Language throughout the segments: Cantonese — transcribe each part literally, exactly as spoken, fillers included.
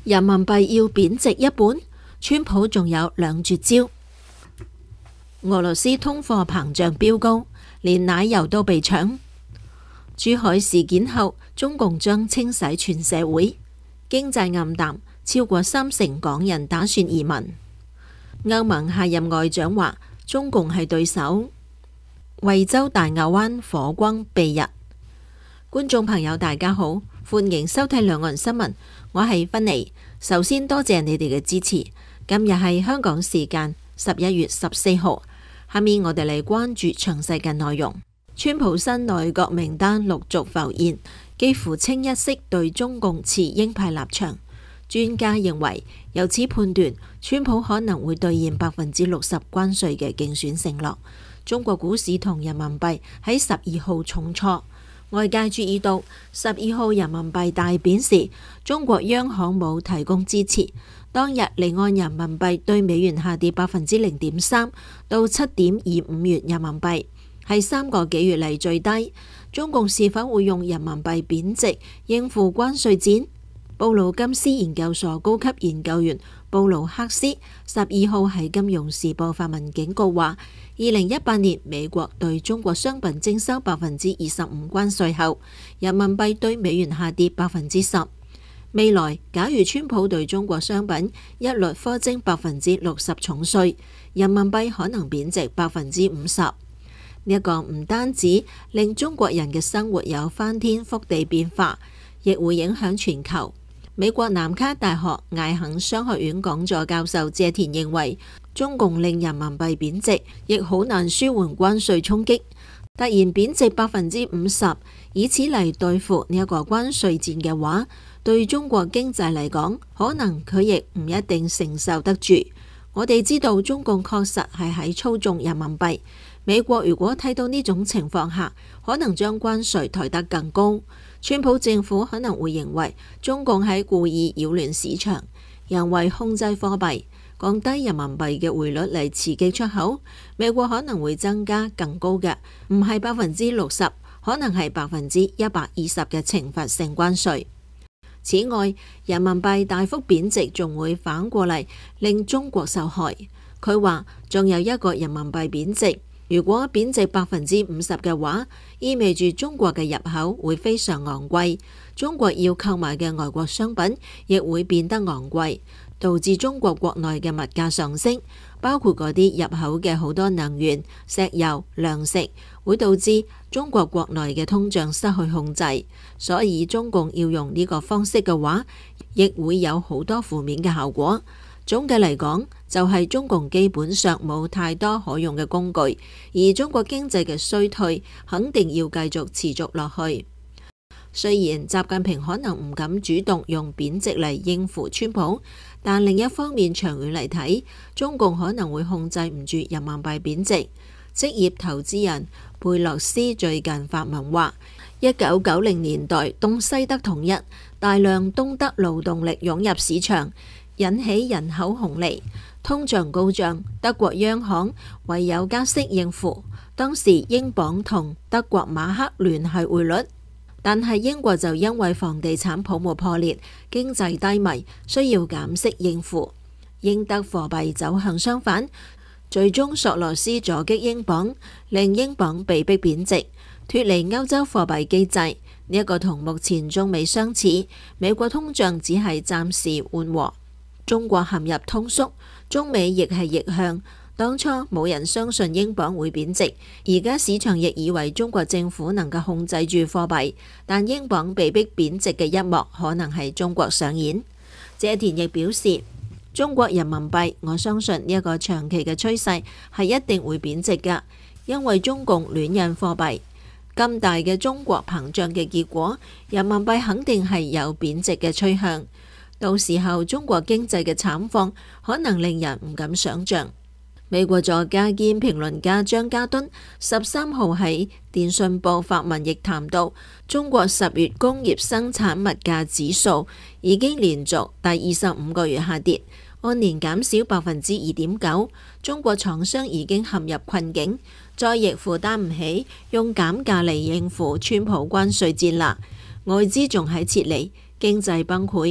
人民幣要貶值一半，川普仲有兩絕招。俄羅斯通貨膨脹飆高，連奶油都被搶。珠海事件後，中共將清洗全社會，經濟暗淡，超過三成港人打算移民。歐盟下任外長話，中共係對手。惠州大坳灣火光蔽日。觀眾朋友大家好，歡迎收睇兩岸新聞，我係芬妮。首先多謝你哋嘅支持。今日係香港時間十一月十四號，下面我哋嚟關注詳細嘅內容。川普新內閣名單陸續浮現，幾乎清一色對中共持鷹派立場。專家認為，由此判斷，川普可能會兌現百分之六十關稅嘅競選承諾。中國股市同人民幣喺十二號重挫，外界注意到十二號人民幣大貶時，中國央行冇提供支持。當日離岸人民幣對美元下跌百分之零點三到七點二五元人民幣，係三個幾月嚟最低。中共是否會用人民幣貶值應付關稅戰？布魯金斯研究所高級研究員布魯克斯十二號喺《金融時報》發文警告話，二零一八年美國對中國商品徵收百分之二十五關稅後，人民幣對美元下跌百分之十。未來假如川普對中國商品一律課徵百分之六十重稅，人民幣可能貶值百分之五十。呢一個唔單止令中國人嘅生活有翻天覆地變化，亦會影響全球。美國南卡大學艾肯商學院講座教授謝田認為，中共令人民幣貶值，亦好難舒緩關稅衝擊。突然貶值百分之五十，以此嚟對付呢一個關稅戰嘅話，對中國經濟嚟講，可能佢亦唔一定承受得住。我哋知道中共確實係喺操縱人民幣。美國如果睇到呢種情況下，可能將關稅抬得更高。川普政府可能會認為中共係故意擾亂市場，人為控制貨幣，降低人民幣嘅匯率嚟刺激出口。美國可能會增加更高嘅，唔係百分之六十，可能係百分之一百二十嘅懲罰性關稅。此外，人民幣大幅貶值仲會反過嚟令中國受害。佢話仲有一個人民幣貶值。如果貶值百分之五十嘅話，意味住中國嘅入口會非常昂貴，中國要購買嘅外國商品亦會變得昂貴，導致中國國內嘅物價上升，包括嗰啲入口嘅好多能源、石油、糧食，會導致中國國內嘅通脹失去控制。所以中共要用呢個方式嘅話，亦會有好多負面嘅效果。總嘅嚟講，就係中共基本上冇太多可用嘅工具，而中國經濟嘅衰退肯定要繼續持續落去。雖然習近平可能唔敢主動用貶值嚟應付川普，但另一方面長遠嚟睇，中共可能會控制唔住人民幣貶值。職業投資人貝洛斯最近發文話，一九九零年代東西德統一，大量東德勞動力湧入市場，引起人口紅利，通脹高漲，德國央行唯有加息應付。當時英鎊同德國馬克聯繫匯率，但係英國就因為房地產泡沫破裂，經濟低迷，需要減息應付。英德貨幣走向相反，最終索羅斯阻擊英鎊，令英鎊被迫貶值，脫離歐洲貨幣機制。呢、這、一個同目前中美相似，美國通脹只係暫時緩和。中國陷入通縮，中美亦係逆向。當初冇人相信英鎊會貶值，而家市場亦以為中國政府能夠控制住貨幣，但英鎊被迫貶值嘅一幕可能係中國上演。謝田亦表示，中國人民幣，我相信呢一個長期嘅趨勢係一定會貶值㗎，因為中共亂印貨幣，咁大嘅中國膨脹嘅結果，人民幣肯定係有貶值嘅趨向。到時候中國經濟嘅慘況可能令人唔敢想象。美國作家兼評論家張家敦十三號喺電訊報發文，亦談到中國十月工業生產物價指數已經連續第二十五個月下跌，按年減少百分之二點九。中國廠商已經陷入困境，再亦負擔唔起用減價嚟應付川普關稅戰啦。外資仲喺撤離，經濟崩潰。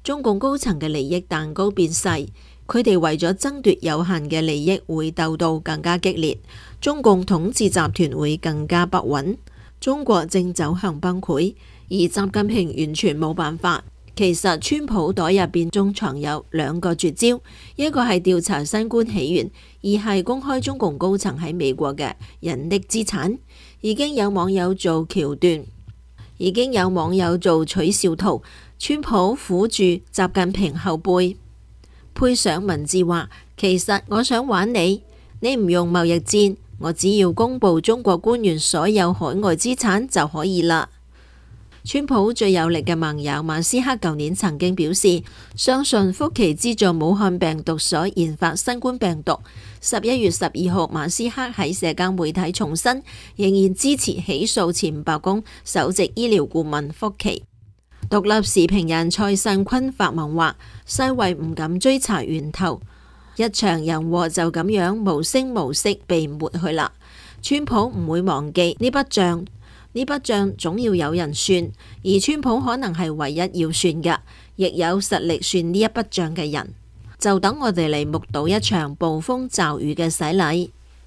中共高層嘅利益蛋糕變細，佢哋為咗爭奪有限嘅利益會鬥到更加激烈，中共統治集團會更加不穩，中國正走向崩潰，而習近平完全冇辦法。其實川普袋入邊中藏有兩個絕招，一個係調查新冠起源，二係公開中共高層喺美國嘅隱匿資產。已經有網友做橋段，已經有網友做取笑圖，川普撫住習近平後背，配上文字話：其實我想玩你，你唔用貿易戰，我只要公布中國官員所有海外資產就可以啦。川普最有力嘅盟友馬斯克舊年曾經表示，相信福奇資助武漢病毒所研發新冠病毒。十一月十二號，馬斯克喺社交媒體重申，仍然支持起訴前白宮首席醫療顧問福奇。獨立時評人蔡尚坤發文話：世衛唔敢追查源頭，一場人禍就咁樣無聲無息被抹去啦。川普唔會忘記呢筆賬。呢筆帳總要有人算，而川普可能係唯一要算嘅，亦有實力算呢一筆帳嘅人。就等我哋嚟目睹一場暴風驟雨嘅洗禮。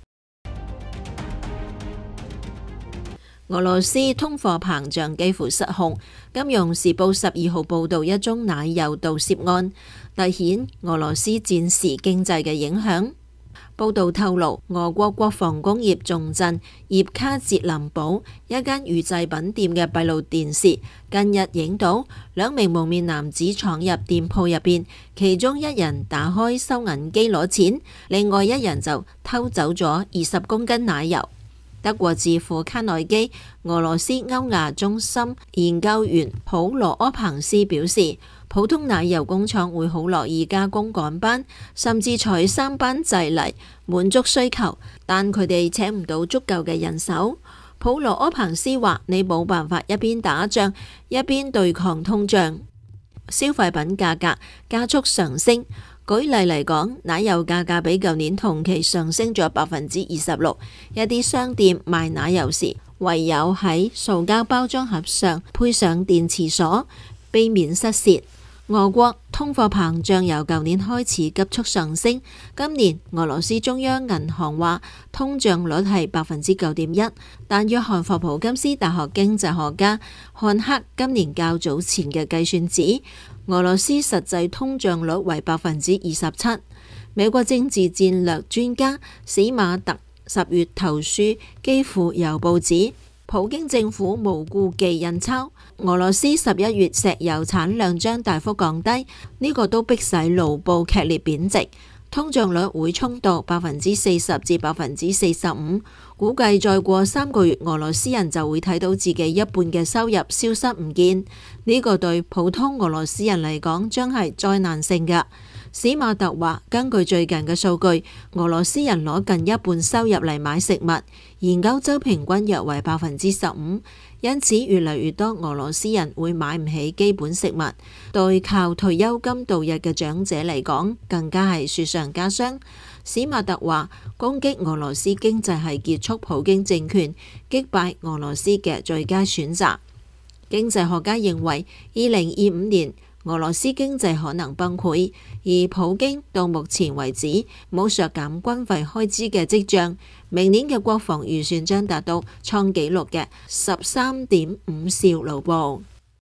俄羅斯通貨膨脹幾乎失控。金融時報十二號報導一宗奶油盜竊案，凸顯俄羅斯戰時經濟嘅影響。報道透露，俄國國防工業重鎮葉卡捷林堡一間乳製品店嘅閉路電視近日影到兩名蒙面男子闖入店鋪入邊，其中一人打開收銀機攞錢，另外一人就偷走咗二十公斤奶油。德國智庫卡內基俄羅斯歐亞中心研究員普羅柯彭斯表示，普通奶油工廠會好樂意加工趕班，甚至採三班制嚟滿足需求，但佢哋請唔到足夠嘅人手。普羅柯彭斯話：你冇辦法一邊打仗一邊對抗通脹，消費品價格加速上升。舉例嚟講，奶油價格比舊年同期上升咗百分之二十六。一啲商店賣奶油時，唯有喺塑膠包裝盒上配上電池鎖，避免失竊。俄國通貨膨脹由舊年開始急速上升，今年俄羅斯中央銀行話通脹率係百分之九點一，但約翰霍普金斯大學經濟學家漢克今年較早前嘅計算指，俄羅斯實際通脹率為百分之二十七。美國政治戰略專家史馬特十月投書基輔郵報指，普京政府無顧忌印鈔，俄羅斯十一月石油產量將大幅降低，呢個都迫使盧布劇烈貶值，通脹率會衝到百分之四十至百分之四十五，估計再過三個月，俄羅斯人就會睇到自己一半嘅收入消失唔見，呢個對普通俄羅斯人嚟講將係災難性嘅。史馬特話，根據最近嘅數據，俄羅斯人攞近一半收入嚟買食物，而歐洲平均約為百分之十五，因此越嚟越多俄羅斯人會買唔起基本食物，對靠退休金度日嘅長者嚟講，更加係雪上加霜。史馬特話，攻擊俄羅斯經濟係結束普京政權、擊敗俄羅斯嘅最佳選擇。經濟學家認為，二零二五年俄羅斯經濟可能崩潰，而普京到目前為止冇削減軍費開支嘅跡象。明年嘅國防預算將達到創紀錄嘅十三點五兆盧布。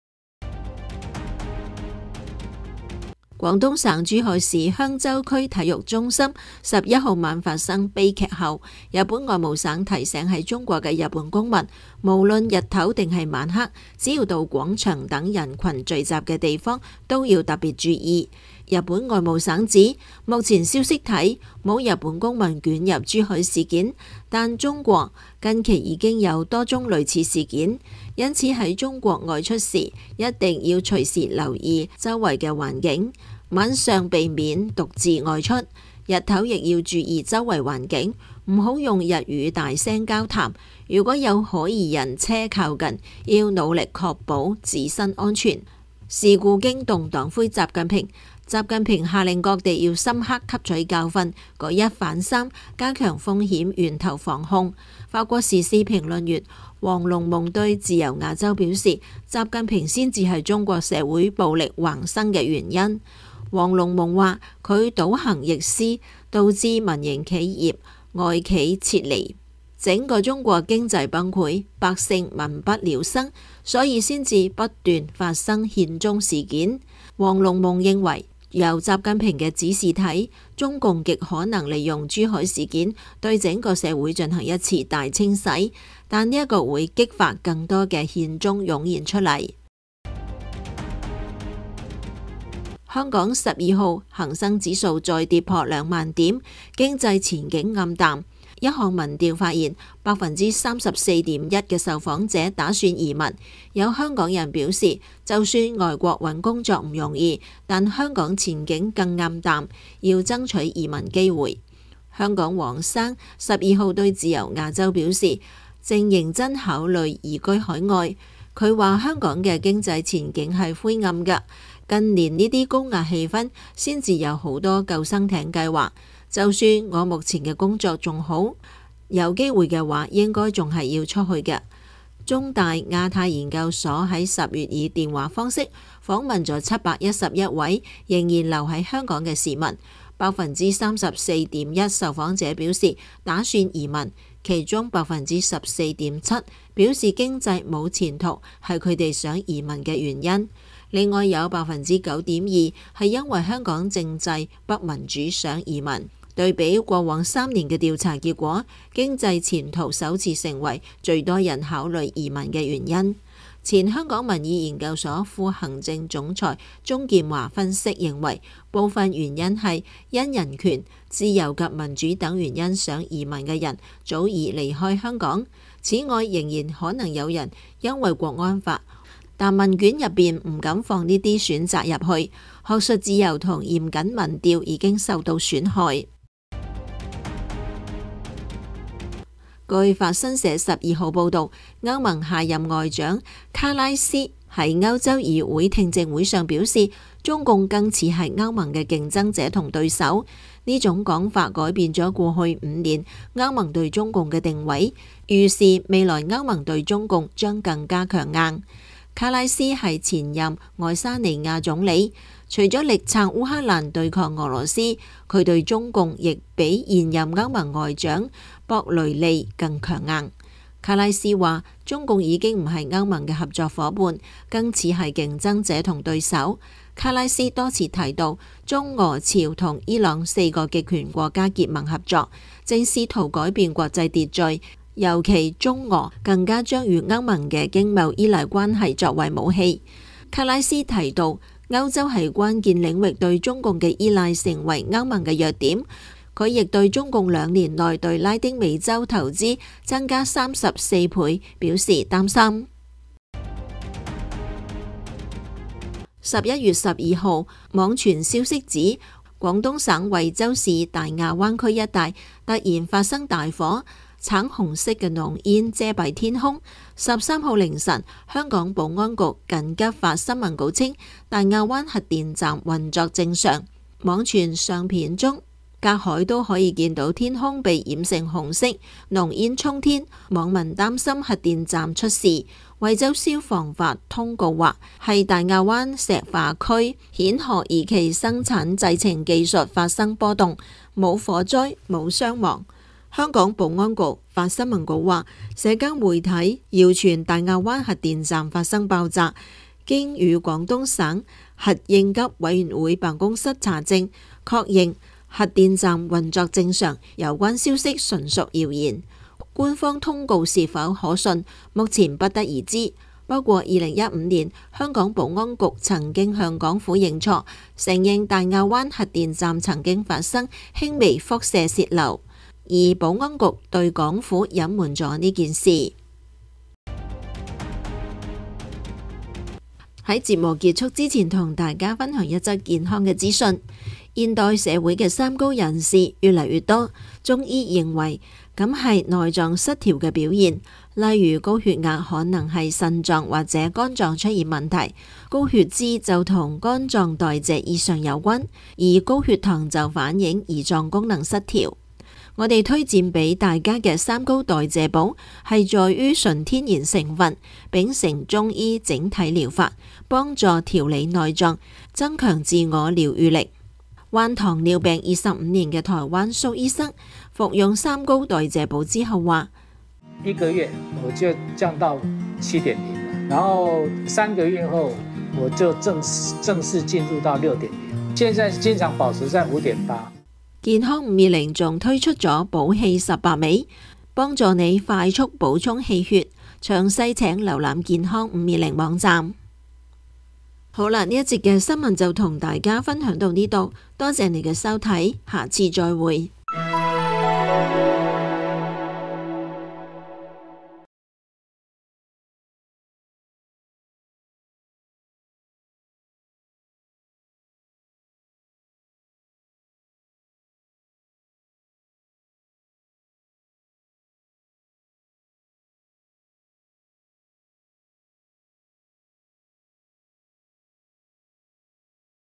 廣東省珠海市香洲區體育中心十一號晚發生悲劇後，日本外務省提醒喺中國嘅日本公民，無論日頭定係晚黑，只要到廣場等人群聚集嘅地方，都要特別注意。日本外務省指，目前消息睇冇日本公民捲入珠海事件，但中國近期已經有多宗類似事件，因此喺中國外出時一定要隨時留意周圍嘅環境，晚上避免獨自外出，日頭亦要注意周圍環境，唔好用日語大聲交談。如果有可疑人車靠近，要努力確保自身安全。事故驚動黨魁習近平。 習近平下令各地要深刻吸取教訓，舉一反三，加強風險源頭防控。法國時事評論員黃龍夢對自由亞洲表示，習近平先至係中國社會暴力橫生嘅原因。黃龍夢話：佢倒行逆施，導致民營企業、外企撤離，整個中國經濟崩潰，百姓民不聊生，所以先至不斷發生憲中事件。黃龍夢認為，由習近平嘅指示睇，中共極可能利用珠海事件對整個社會進行一次大清洗，但呢一個會激發更多嘅憲中湧現出嚟。香港十二號恒生指數再跌破兩萬點，經濟前景暗淡。一項民調發現，百分之三十四點一嘅受訪者打算移民。有香港人表示，就算外國揾工作唔容易，但香港前景更暗淡，要爭取移民機會。香港黃生十二號對自由亞洲表示，正認真考慮移居海外。佢話香港嘅經濟前景係灰暗㗎，近年呢啲高壓氣氛先至有好多救生艇計劃。就算我目前嘅工作仲好，有機會嘅話，應該仲係要出去嘅。中大亞太研究所喺十月以電話方式訪問咗七百一十一位仍然留喺香港嘅市民，百分之三十四點一受訪者表示打算移民，其中百分之十四點七表示經濟冇前途係佢哋想移民嘅原因。另外有百分之九點二係因為香港政制不民主想移民。對比過往三年嘅調查結果，經濟前途首次成為最多人考慮移民嘅原因。前香港民意研究所副行政總裁鍾建華分析認為，部分原因係因人權、自由及民主等原因想移民嘅人早已離開香港。此外，仍然可能有人因為國安法，但問卷入邊唔敢放呢啲選擇入去，學術自由同嚴謹民調已經受到損害。據法新社十二號報導，歐盟下任外長卡拉斯喺歐洲議會聽證會上表示，中共更似係歐盟嘅競爭者同對手。呢種講法改變咗過去五年歐盟對中共嘅定位，預示未來歐盟對中共將更加強硬。卡拉斯係前任愛沙尼亞總理，除咗力撐烏克蘭對抗俄羅斯，佢對中共亦比現任歐盟外長博雷利更強硬。卡拉斯話：中共已經唔係歐盟嘅合作夥伴，更似係競爭者同對手。卡拉斯多次提到，中俄朝同伊朗四個極權國家結盟合作，正試圖改變國際秩序。尤其中俄更加將與歐盟嘅經貿依賴關係作為武器。卡拉斯提到，歐洲係關鍵領域對中共嘅依賴成為歐盟嘅弱點。佢亦對中共兩年內對拉丁美洲投資增加三十四倍表示擔心。十一月十二號，網傳消息指，廣東省惠州市大亞灣區一帶突然發生大火。橙紅色嘅濃煙遮蔽天空。十三號凌晨，香港保安局緊急發新聞稿稱，大亞灣核電站運作正常。網傳相片中，隔海都可以見到天空被染成紅色，濃煙衝天。網民擔心核電站出事。惠州消防發通告話，係大亞灣石化區蜆殼二期生產製程技術發生波動，冇火災，冇傷亡。香港保安局發新聞稿話，社交媒體謠傳大亞灣核電站發生爆炸，經與廣東省核應急委員會辦公室查證，確認核電站運作正常，有關消息純屬謠言。官方通告是否可信，目前不得而知。不過二零一五年，香港保安局曾經向港府認錯，承認大亞灣核電站曾經發生輕微輻射洩漏。而保安局對港府隱瞞咗呢件事。喺節目結束之前，同大家分享一則健康嘅資訊。現代社會嘅三高人士越嚟越多，中醫認為咁係內臟失調嘅表現，例如高血壓可能係腎臟或者肝臟出現問題，高血脂就同肝臟代謝異常有關，而高血糖就反映胰臟功能失調。我哋推薦俾大家嘅三高代謝寶係在於純天然成分，秉承中醫整體療法，幫助調理內臟，增強自我療愈力。患糖尿病二十五年嘅台灣蘇醫生服用三高代謝寶之後話： 一個月我就降到七點零，然後三個月後我就正式正式進入到六點零，現在經常保持在五點八。 健康五二零仲推出咗補氣十八味，幫助你快速補充氣血。詳細請瀏覽健康五二零網站。好啦，呢一節嘅新聞就同大家分享到呢度，多謝你嘅收睇，下次再會。